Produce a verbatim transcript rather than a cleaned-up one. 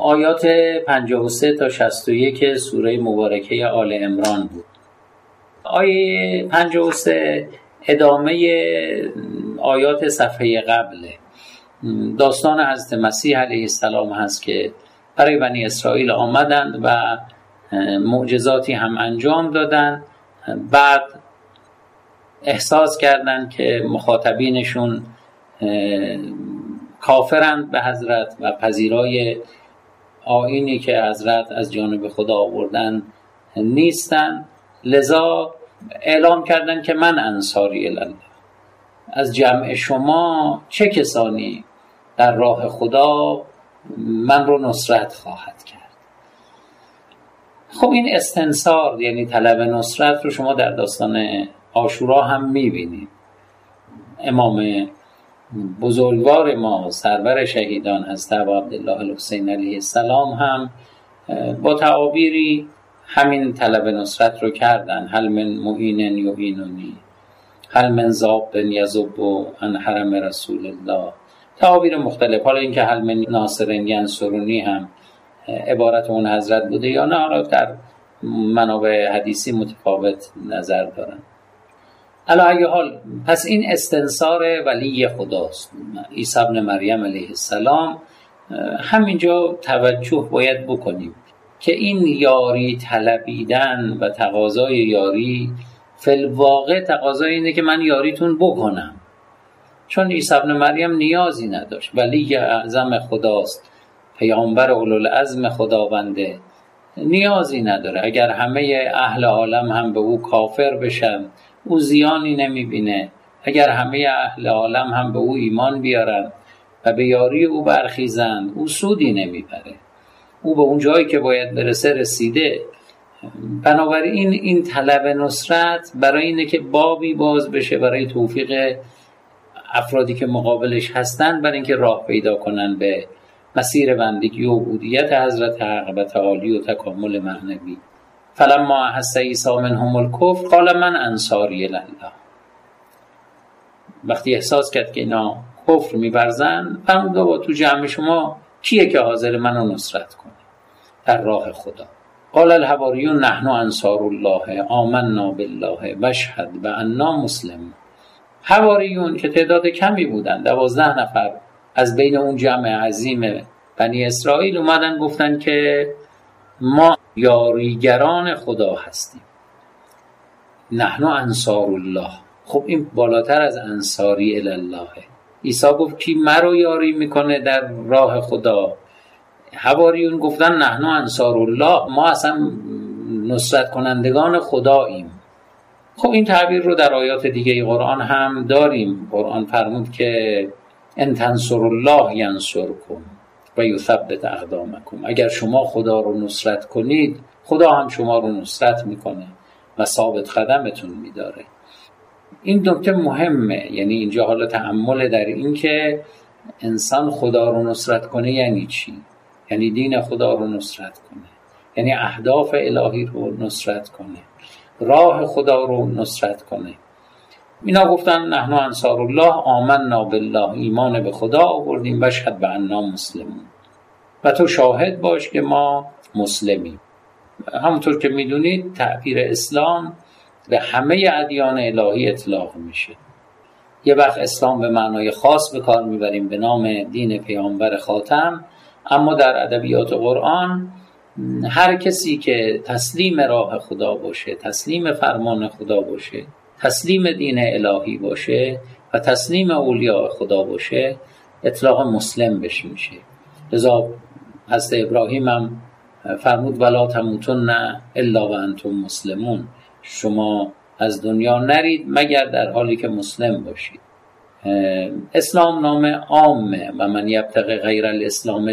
آیات پنجاه و سه تا شصت و یک سوره مبارکه آل عمران بود. آیه پنجاه و سه ادامه آیات صفحه قبله. داستان حضرت مسیح علیه السلام هست که برای بنی اسرائیل آمدند و معجزاتی هم انجام دادند. بعد احساس کردند که مخاطبینشون کافرند به حضرت و پذیرای آیینی که حضرت از جانب خدا آوردن نیستند. لذا اعلام کردند که من انصاری الله، از جمع شما چه کسانی در راه خدا من رو نصرت خواهد کرد. خب این استنصار یعنی طلب نصرت رو شما در داستان عاشورا هم میبینید. امام بزرگوار ما سرور شهیدان حضرت ابا عبدالله الحسین علیه السلام هم با تعابیری همین طلب نصرت رو کردن. هل من معین یعیننی، هل من ذاب یذب عن حرم رسول الله، تعابیر مختلف. حالا اینکه هل من ناصر ینصرنی هم عبارت اون حضرت بوده یا نه، حالا در منابع حدیثی متفاوت نظر دارن. علی ای حال، پس این استنصار ولی خداست، عیسی ابن مریم علیه السلام. همینجا توجه باید بکنیم که این یاری طلبیدن و تقاضای یاری فی الواقع تقاضای اینه که من یاریتون بکنم، چون عیسی ابن مریم نیازی نداشت، ولی اعظم خداست، پیامبر اولوالعزم خداونده، نیازی نداره. اگر همه اهل عالم هم به او کافر بشن او زیانی نمیبینه، اگر همه اهل عالم هم به او ایمان بیارن و به یاری او برخیزن او سودی نمیبره. او به اون جایی که باید برسه رسیده. بنابراین این طلب نصرت برای اینه که بابی باز بشه برای توفیق افرادی که مقابلش هستن، برای اینکه راه پیدا کنن به مسیر بندگی و عبودیت حضرت حق و تعالی و تکامل معنوی. فلما احس عیسی منهم الکفر قال من انصاری الله. وقتی احساس کرد که اینا کفر می‌ورزن، فرمود بابا تو جمع شما کیه که حاضر منو نصرت کنه در راه خدا؟ قال الحواریون نحن انصار الله آمنا بالله واشهد بأننا مسلمون. حواریون که تعداد کمی بودن، دوازده نفر از بین اون جمع عظیم بنی اسرائیل، اومدن گفتن که ما یاریگران خدا هستیم، نحن انصار الله. خب این بالاتر از انصاری الله. عیسی گفت کی مرا یاری میکنه در راه خدا؟ حواریون گفتن نحن انصار الله، ما اصلا نصرت کنندگان خداییم. خب این تعبیر رو در آیات دیگه قرآن هم داریم. قرآن فرمود که ان تنصروا الله ینصرکم و یثبت اقدامکم. اگر شما خدا رو نصرت کنید خدا هم شما رو نصرت میکنه و ثابت قدمتون میداره. این نکته مهمه. یعنی اینجا حالا تأمل در این که انسان خدا رو نصرت کنه یعنی چی؟ یعنی دین خدا رو نصرت کنه، یعنی اهداف الهی رو نصرت کنه، راه خدا رو نصرت کنه. اینا گفتن نحن انصار الله آمنا بالله، ایمان به خدا آوردیم، واشهد بأننا مسلمون، و تو شاهد باش که ما مسلمیم. همونطور که میدونید تعبیر اسلام به همه ادیان الهی اطلاق میشه. یه وقت اسلام به معنای خاص به کار میبریم به نام دین پیامبر خاتم، اما در ادبیات قرآن هر کسی که تسلیم راه خدا باشه، تسلیم فرمان خدا باشه، تسلیم دین الهی باشه و تسلیم اولیاء خدا باشه اطلاق مسلم بهش میشه. لذا حضرت ابراهیم هم فرمود ولا تموتن الا و انتم مسلمون، شما از دنیا نرید مگر در حالی که مسلم باشید. اسلام نام عامه و من یبتغی غیر الاسلام